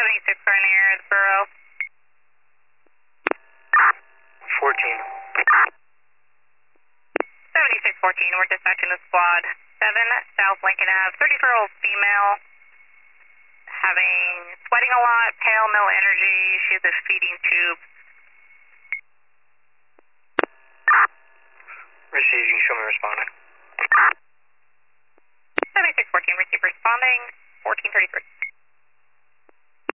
76 are near the borough. 14. 7614, we're dispatching the squad. 7 South Lincoln Ave, 34-year-old female, having sweating a lot, pale, no energy. She has a feeding tube. Receiving, show me responding. 7614, receive responding, 1433.